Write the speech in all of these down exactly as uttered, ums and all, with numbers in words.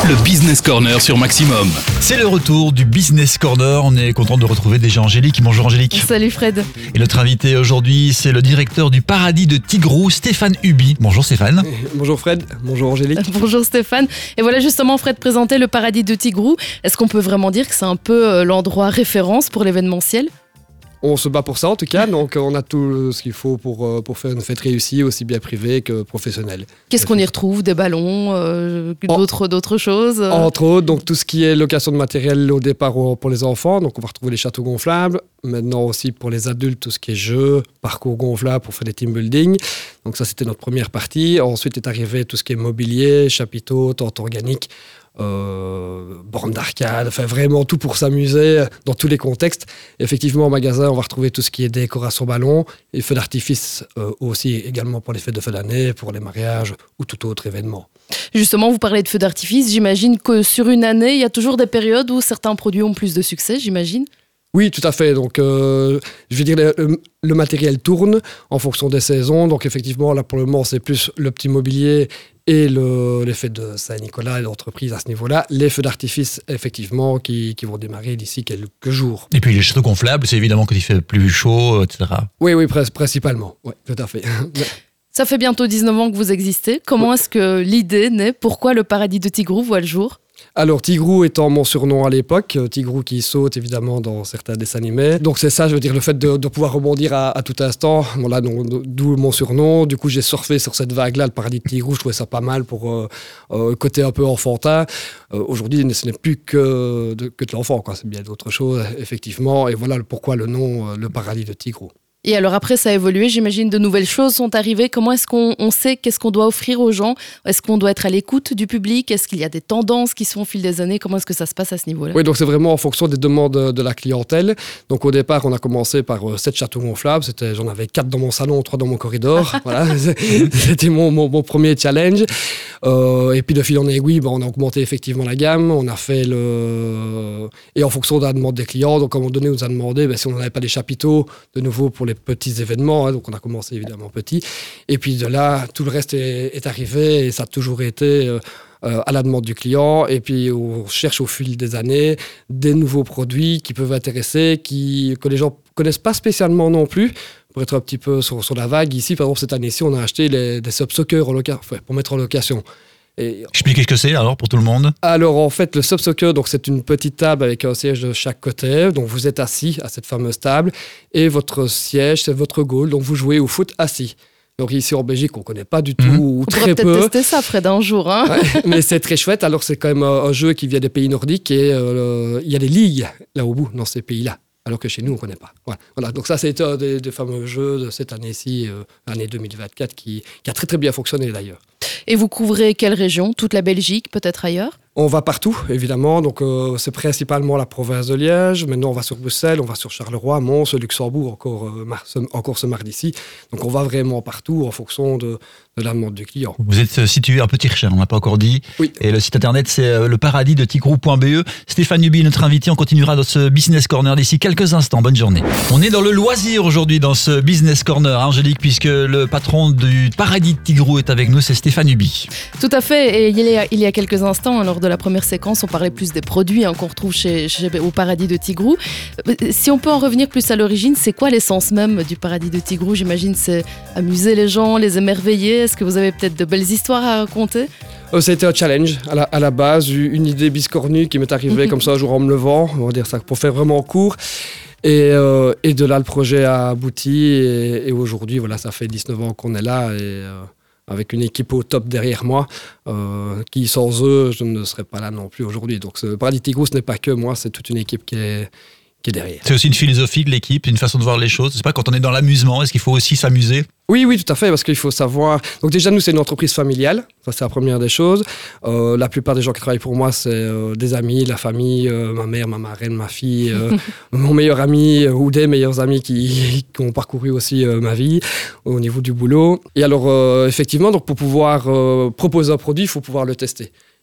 Le Business Corner sur Maximum. C'est le retour du Business Corner. On est content de retrouver déjà Angélique. Bonjour Angélique. Salut Fred. Et notre invité aujourd'hui, c'est le directeur du Paradis de Tigrou, Stéphane Huby. Bonjour Stéphane. Bonjour Fred, bonjour Angélique. Bonjour Stéphane. Et voilà justement Fred présentait le Paradis de Tigrou. Est-ce qu'on peut vraiment dire que c'est un peu l'endroit référence pour l'événementiel ? On se bat pour ça en tout cas, donc on a tout ce qu'il faut pour, pour faire une fête réussie, aussi bien privée que professionnelle. Qu'est-ce qu'on y retrouve ? Des ballons, euh, d'autres, d'autres choses euh... Entre autres, donc tout ce qui est location de matériel au départ pour les enfants, donc on va retrouver les châteaux gonflables. Maintenant aussi pour les adultes, tout ce qui est jeux, parcours gonflables pour faire des team building. Donc ça c'était notre première partie. Ensuite est arrivé tout ce qui est mobilier, chapiteaux, tentes organiques. Euh, bornes d'arcade, enfin vraiment tout pour s'amuser dans tous les contextes. Et effectivement, au magasin, on va retrouver tout ce qui est décoration ballon et feux d'artifice euh, aussi également pour les fêtes de fin d'année, pour les mariages ou tout autre événement. Justement, vous parlez de feux d'artifice. J'imagine que sur une année, il y a toujours des périodes où certains produits ont plus de succès, j'imagine. Oui, tout à fait. Donc, euh, je veux dire, le, le matériel tourne en fonction des saisons. Donc, effectivement, là, pour le moment, c'est plus le petit mobilier et le, les fêtes de Saint-Nicolas et l'entreprise à ce niveau-là. Les feux d'artifice, effectivement, qui, qui vont démarrer d'ici quelques jours. Et puis, les châteaux gonflables, c'est évidemment quand il fait plus chaud, et cetera. Oui, oui, principalement. Oui, tout à fait. Ça fait bientôt dix-neuf ans que vous existez. Comment oui. est-ce que l'idée naît ? Pourquoi le Paradis de Tigrou voit le jour ? Alors, Tigrou étant mon surnom à l'époque, Tigrou qui saute évidemment dans certains dessins animés. Donc c'est ça, je veux dire, le fait de, de pouvoir rebondir à, à tout instant, bon, là, donc, d'où mon surnom. Du coup, j'ai surfé sur cette vague-là, le Paradis de Tigrou, je trouvais ça pas mal pour euh, euh, côté un peu enfantin. Euh, aujourd'hui, ce n'est plus que de, que de l'enfant, quoi. C'est bien d'autres choses, effectivement. Et voilà pourquoi le nom, le Paradis de Tigrou. Et alors après, ça a évolué, j'imagine de nouvelles choses sont arrivées. Comment est-ce qu'on on sait qu'est-ce qu'on doit offrir aux gens ? Est-ce qu'on doit être à l'écoute du public ? Est-ce qu'il y a des tendances qui sont au fil des années ? Comment est-ce que ça se passe à ce niveau-là ? Oui, donc c'est vraiment en fonction des demandes de la clientèle. Donc au départ, on a commencé par euh, sept châteaux gonflables. C'était, j'en avais quatre dans mon salon, trois dans mon corridor. Voilà, c'était mon, mon, mon premier challenge. Euh, et puis de fil en aiguille, ben, on a augmenté effectivement la gamme. On a fait le... Et en fonction de la demande des clients, donc à un moment donné, on nous a demandé ben, si on n'avait pas des chapiteaux de nouveau pour les petits événements, hein, donc on a commencé évidemment petit, et puis de là tout le reste est, est arrivé et ça a toujours été euh, euh, à la demande du client, et puis on cherche au fil des années des nouveaux produits qui peuvent intéresser, qui, que les gens connaissent pas spécialement non plus. Pour être un petit peu sur, sur la vague, ici par exemple cette année-ci on a acheté les, des subsockers en loca- enfin, pour mettre en location. Et expliquez ce que c'est alors pour tout le monde. Alors en fait le subsoccer, donc c'est une petite table avec un siège de chaque côté, donc vous êtes assis à cette fameuse table et votre siège c'est votre goal, donc vous jouez au foot assis. Donc ici en Belgique on connaît pas du tout mmh. ou on très peu. On pourrait peut-être tester ça Fred un jour. Hein ouais, mais c'est très chouette, alors c'est quand même un, un jeu qui vient des pays nordiques et euh, il y a des ligues là au bout dans ces pays-là. Alors que chez nous, on ne connaît pas. Voilà. Voilà. Donc ça, c'est un des, des fameux jeux de cette année-ci, euh, l'année deux mille vingt-quatre, qui, qui a très très bien fonctionné d'ailleurs. Et vous couvrez quelle région ? Toute la Belgique, peut-être ailleurs ? On va partout, évidemment. Donc, euh, c'est principalement la province de Liège. Maintenant, on va sur Bruxelles, on va sur Charleroi, Mons, Luxembourg, encore, euh, mar- ce, encore ce mardi-ci. Donc, on va vraiment partout en fonction de, de la demande du client. Vous êtes situé à Petit-Recher, on n'a pas encore dit. Oui. Et le site internet, c'est le paradis de tigrou point b e. Stéphane Huby, notre invité. On continuera dans ce Business Corner d'ici quelques instants. Bonne journée. On est dans le loisir aujourd'hui dans ce Business Corner, Angélique, puisque le patron du Paradis de Tigrou est avec nous, c'est Stéphane Huby. Tout à fait. Et il y a, il y a quelques instants, lors de la première séquence, on parlait plus des produits hein, qu'on retrouve chez, chez, au Paradis de Tigrou. Si on peut en revenir plus à l'origine, c'est quoi l'essence même du Paradis de Tigrou ? J'imagine c'est amuser les gens, les émerveiller. Est-ce que vous avez peut-être de belles histoires à raconter ? Euh, ça a été un challenge à la, à la base, une idée biscornue qui m'est arrivée mm-hmm. comme ça un jour en me levant, on va dire ça pour faire vraiment court. Et, euh, et de là, le projet a abouti et, et aujourd'hui, voilà, ça fait dix-neuf ans qu'on est là et euh, avec une équipe au top derrière moi, euh, qui sans eux, je ne serais pas là non plus aujourd'hui. Donc, ce Paradis Tigrou, ce n'est pas que moi, c'est toute une équipe qui est, qui est derrière. C'est aussi une philosophie de l'équipe, une façon de voir les choses. C'est pas quand on est dans l'amusement, est-ce qu'il faut aussi s'amuser ? Oui, oui, tout à fait, parce qu'il faut savoir... Donc déjà, nous, c'est une entreprise familiale, ça c'est la première des choses. Euh, la plupart des gens qui travaillent pour moi, c'est euh, des amis, la famille, euh, ma mère, ma marraine, ma fille, euh, mon meilleur ami euh, ou des meilleurs amis qui, qui ont parcouru aussi euh, ma vie au niveau du boulot. Et alors, euh, effectivement, donc, pour pouvoir euh, proposer un produit, il faut pouvoir le tester.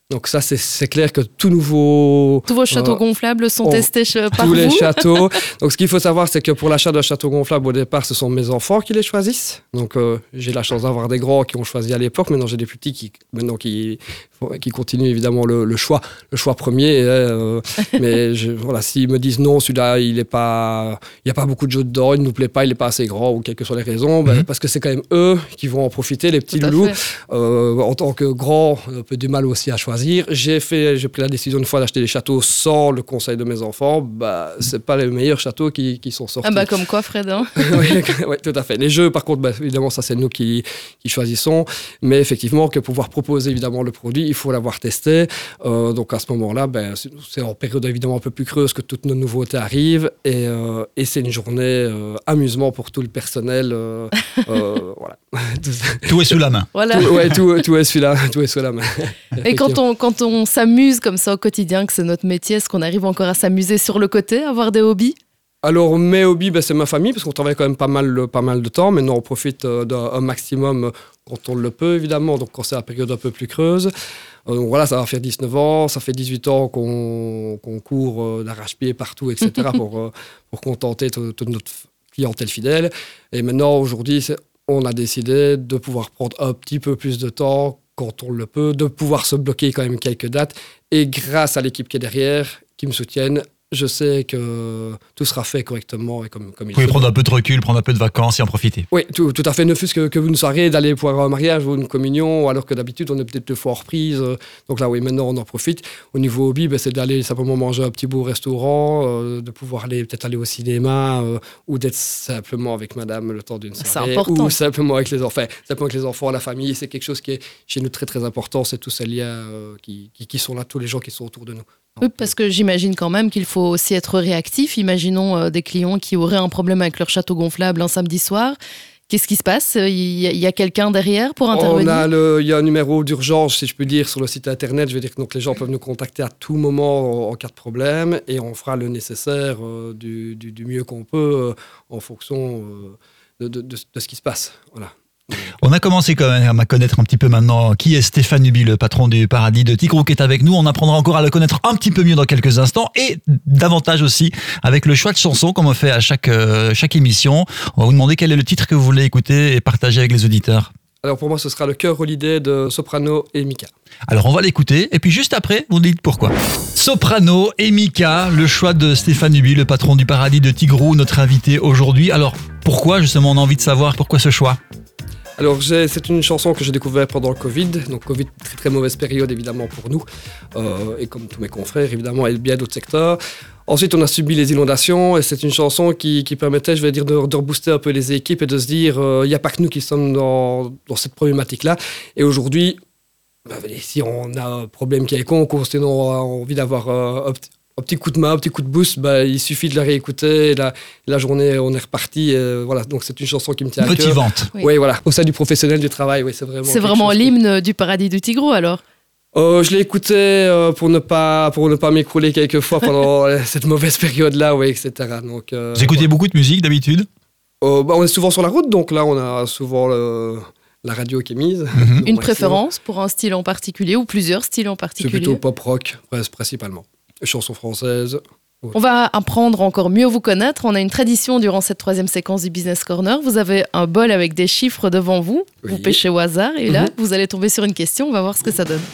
Donc ça, c'est, c'est clair que tout nouveau... Tous vos châteaux euh, gonflables sont on, testés par tous vous. Tous les châteaux. Donc ce qu'il faut savoir, c'est que pour l'achat d'un château gonflable, au départ, ce sont mes enfants qui les choisissent. Donc euh, j'ai la chance d'avoir des grands qui ont choisi à l'époque. Maintenant, j'ai des plus petits qui, maintenant, qui, qui continuent évidemment le, le choix, le choix premier. Euh, mais je, voilà, s'ils me disent non, celui-là, il est pas, il n'y a pas beaucoup de jeux dedans, il ne nous plaît pas, il n'est pas assez grand, ou quelles que soient les raisons, mm-hmm. ben, parce que c'est quand même eux qui vont en profiter, les petits loulous. Euh, en tant que grands, un peu du mal aussi à choisir. J'ai, fait, j'ai pris la décision une fois d'acheter des châteaux sans le conseil de mes enfants. Bah, ce n'est pas les meilleurs châteaux qui, qui sont sortis. Ah bah comme quoi, Fred hein. oui, oui, tout à fait. Les jeux, par contre, bah, évidemment, ça, c'est nous qui, qui choisissons. Mais effectivement, que pouvoir proposer évidemment le produit, il faut l'avoir testé. Euh, donc à ce moment-là, bah, c'est, c'est en période évidemment un peu plus creuse que toutes nos nouveautés arrivent. Et, euh, et c'est une journée euh, amusement pour tout le personnel. Euh, euh, voilà. Tout est sous la main. Voilà. Tout, ouais, tout, tout, est sous la, tout est sous la main. Et quand on, quand on s'amuse comme ça au quotidien, que c'est notre métier, est-ce qu'on arrive encore à s'amuser sur le côté, avoir des hobbies ? Alors, mes hobbies, ben, c'est ma famille, parce qu'on travaille quand même pas mal, pas mal de temps. Maintenant, on profite euh, d'un maximum quand on le peut, évidemment, donc quand c'est la période un peu plus creuse. Euh, donc voilà, ça va faire dix-neuf ans, ça fait dix-huit ans qu'on, qu'on court euh, d'arrache-pied partout, et cetera, pour, euh, pour contenter toute, toute notre clientèle fidèle. Et maintenant, aujourd'hui, c'est, on a décidé de pouvoir prendre un petit peu plus de temps quand on le peut, de pouvoir se bloquer quand même quelques dates. Et grâce à l'équipe qui est derrière, qui me soutiennent, je sais que tout sera fait correctement et comme, comme il faut. Vous pouvez prendre un peu de recul, prendre un peu de vacances et en profiter. Oui, tout, tout à fait. Ne fût-ce que, que une soirée, d'aller pour un mariage ou une communion, alors que d'habitude, on est peut-être deux fois en reprise. Donc là, oui, maintenant, on en profite. Au niveau hobby, ben, c'est d'aller simplement manger un petit bout au restaurant, euh, de pouvoir aller, peut-être aller au cinéma, euh, ou d'être simplement avec madame le temps d'une soirée. C'est important. Ou simplement avec les enfants. Enfin, simplement avec les enfants, la famille. C'est quelque chose qui est chez nous très, très important. C'est tous ces liens euh, qui, qui, qui sont là, tous les gens qui sont autour de nous. Oui, parce que j'imagine quand même qu'il faut aussi être réactif. Imaginons euh, des clients qui auraient un problème avec leur château gonflable un samedi soir. Qu'est-ce qui se passe ? Il y a, il y a quelqu'un derrière pour intervenir ? On a le, il y a un numéro d'urgence, si je peux dire, sur le site internet. Je veux dire que donc, les gens peuvent nous contacter à tout moment en, en cas de problème et on fera le nécessaire euh, du, du, du mieux qu'on peut euh, en fonction euh, de, de, de, de ce qui se passe. Voilà. On a commencé quand même à connaître un petit peu maintenant qui est Stéphane Huby, le patron du Paradis de Tigrou, qui est avec nous. On apprendra encore à le connaître un petit peu mieux dans quelques instants et davantage aussi avec le choix de chansons comme on fait à chaque, euh, chaque émission. On va vous demander quel est le titre que vous voulez écouter et partager avec les auditeurs. Alors pour moi, ce sera le Cœur Holiday de Soprano et Mika. Alors on va l'écouter et puis juste après, vous dites pourquoi. Soprano et Mika, le choix de Stéphane Huby, le patron du Paradis de Tigrou, notre invité aujourd'hui. Alors pourquoi justement on a envie de savoir pourquoi ce choix ? Alors, j'ai, c'est une chanson que j'ai découverte pendant le Covid. Donc, Covid, très très mauvaise période évidemment pour nous, euh, et comme tous mes confrères évidemment, et bien d'autres secteurs. Ensuite, on a subi les inondations, et c'est une chanson qui, qui permettait, je vais dire, de, de rebooster un peu les équipes et de se dire, il euh, n'y a pas que nous qui sommes dans, dans cette problématique-là. Et aujourd'hui, ben, si on a un problème qui est con, qu'on a envie d'avoir euh, un, un petit coup de main, un petit coup de boost, bah, il suffit de la réécouter. Et la, la journée, on est reparti. Et voilà, donc c'est une chanson qui me tient à cœur. Motivante. Oui. oui, voilà. Au sein du professionnel du travail, oui, c'est vraiment. C'est vraiment l'hymne qui... du Paradis du Tigrou, alors. Euh, je l'ai écouté euh, pour ne pas pour ne pas m'écrouler quelques fois pendant cette mauvaise période-là, oui, et cetera. Donc. Euh, Vous écoutez ouais. beaucoup de musique d'habitude ? euh, bah, On est souvent sur la route, donc là, on a souvent le, la radio qui est mise. Mm-hmm. Une préférence pour un style en particulier ou plusieurs styles en particulier ? C'est plutôt pop-rock, principalement. Chansons françaises. Ouais. On va apprendre encore mieux à vous connaître. On a une tradition durant cette troisième séquence du Business Corner. Vous avez un bol avec des chiffres devant vous. Oui. Vous pêchez au hasard et là, mm-hmm. vous allez tomber sur une question. On va voir ce que ça donne.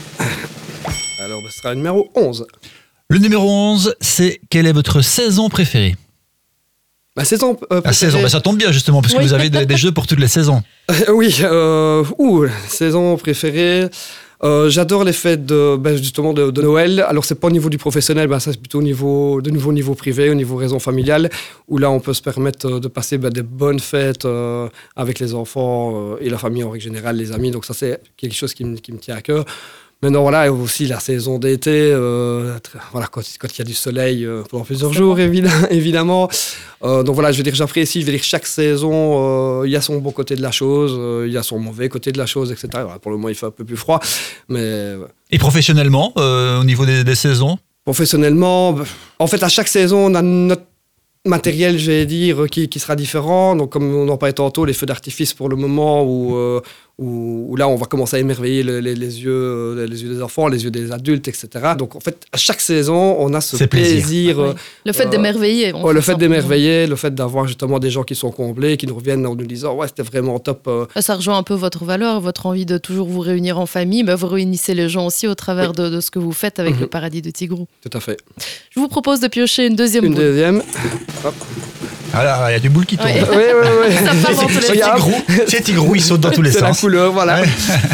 Alors, ce sera le numéro onze. Le numéro onze, c'est quelle est votre saison préférée ? La saison euh, La saison, bah ça tombe bien justement, parce que oui. vous avez des, des jeux pour toutes les saisons. Euh, oui, euh, ouh, saison préférée. Euh, j'adore les fêtes de, ben justement de, de Noël. Alors, c'est pas au niveau du professionnel, ben ça c'est plutôt au niveau, de nouveau au niveau privé, au niveau raison familiale, où là, on peut se permettre de passer ben, des bonnes fêtes euh, avec les enfants euh, et la famille en règle générale, les amis. Donc, ça, c'est quelque chose qui me, qui me tient à cœur. Maintenant, voilà, aussi la saison d'été, euh, voilà, quand, quand il y a du soleil euh, pendant plusieurs jours, évidemment. évidemment. Euh, donc voilà, je veux dire, j'apprécie, je veux dire, chaque saison, il euh, y a son bon côté de la chose, il euh, y a son mauvais côté de la chose, et cetera. Voilà, pour le moment, il fait un peu plus froid, mais... Ouais. Et professionnellement, euh, au niveau des, des saisons ? Professionnellement, en fait, à chaque saison, on a notre matériel, je vais dire, qui, qui sera différent. Donc, comme on en parlait tantôt, les feux d'artifice pour le moment, où, euh, où, où là, on va commencer à émerveiller le, les, les, yeux, les yeux des enfants, les yeux des adultes, et cetera. Donc, en fait, à chaque saison, on a ce C'est plaisir. plaisir. Ah oui. Le fait euh, d'émerveiller. on Ouais, le fait fait ça. d'émerveiller, le fait d'avoir justement des gens qui sont comblés, qui nous reviennent en nous disant « Ouais, c'était vraiment top. euh. » Ça rejoint un peu votre valeur, votre envie de toujours vous réunir en famille. Bah, vous réunissez les gens aussi au travers Oui. de, de ce que vous faites avec Mhm. le paradis de Tigrou. Tout à fait. Je vous propose de piocher une deuxième Une boule. deuxième. Hop. Ah là, il y a du boule qui tourne. Ouais. Oui, oui, oui. Ça part dans tous les C'est Regarde. Tigrou, c'est Tigrou, il saute dans tous les C'est la sens. couleur, voilà. Ouais.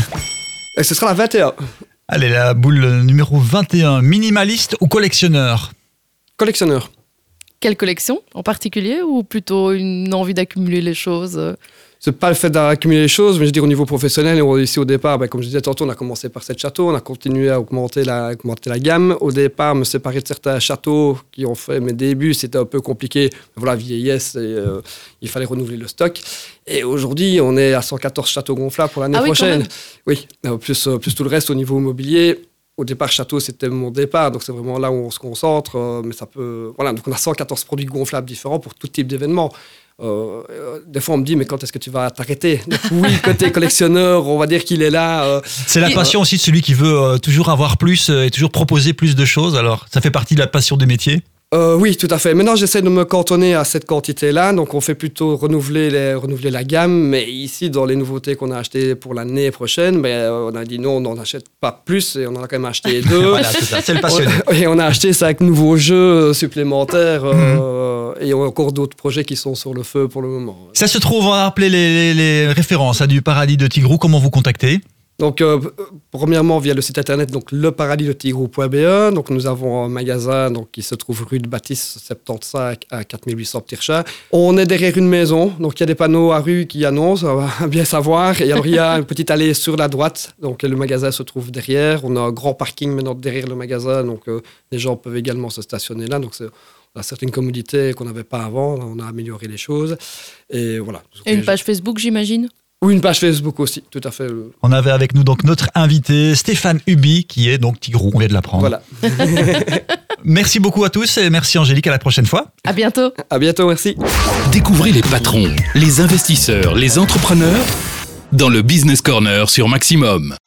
Et ce sera la vingt et un. Allez, la boule numéro vingt et un, minimaliste ou collectionneur? Collectionneur. Quelle collection en particulier ou plutôt une envie d'accumuler les choses? C'est pas le fait d'accumuler les choses, mais je veux dire au niveau professionnel, on- ici au départ, ben, comme je disais tantôt, on a commencé par sept châteaux, on a continué à augmenter la, augmenter la gamme. Au départ, me séparer de certains châteaux qui ont fait mes débuts, c'était un peu compliqué. Voilà, vieillesse, et, euh, il fallait renouveler le stock. Et aujourd'hui, on est à cent quatorze châteaux gonflables pour l'année Ah oui, quand prochaine. même. Oui, euh, plus, euh, plus tout le reste au niveau immobilier. Au départ, château, c'était mon départ, donc c'est vraiment là où on se concentre. euh, mais ça peut, voilà, donc on a cent quatorze produits gonflables différents pour tout type d'événements. Euh, euh, des fois, on me dit, mais quand est-ce que tu vas t'arrêter? Donc oui, côté collectionneur, on va dire qu'il est là. euh, C'est la Et- passion aussi de celui qui veut euh, toujours avoir plus euh, et toujours proposer plus de choses. Alors, ça fait partie de la passion des métiers. Euh, oui, tout à fait. Maintenant, j'essaie de me cantonner à cette quantité-là. Donc, on fait plutôt renouveler, les, renouveler la gamme. Mais ici, dans les nouveautés qu'on a achetées pour l'année prochaine, ben, euh, on a dit non, on n'en achète pas plus. Et on en a quand même acheté deux. Voilà, c'est ça, c'est le passionné. Et on a acheté cinq nouveaux jeux supplémentaires. euh, Et on a encore d'autres projets qui sont sur le feu pour le moment. Ça se trouve, on va rappeler les, les- les références hein, du paradis de Tigrou. Comment vous contacter? Donc, euh, premièrement, via le site internet, donc le paradis de tigrou point b e. Donc, nous avons un magasin donc, qui se trouve rue de Baptiste soixante-quinze à quatre mille huit cents Tirchat. On est derrière une maison, donc il y a des panneaux à rue qui annoncent, on va bien savoir. Et alors, il y a une petite allée sur la droite, donc le magasin se trouve derrière. On a un grand parking maintenant derrière le magasin, donc euh, les gens peuvent également se stationner là. Donc, c'est, on a certaines commodités qu'on n'avait pas avant, on a amélioré les choses. Et voilà. Et une page Facebook, j'imagine? Ou une page Facebook aussi, tout à fait. On avait avec nous donc notre invité Stéphane Huby, qui est donc Tigrou, on vient de l'apprendre. Voilà. Merci beaucoup à tous et merci Angélique, à la prochaine fois. À bientôt. À bientôt, merci. Découvrez les patrons, les investisseurs, les entrepreneurs dans le Business Corner sur Maximum.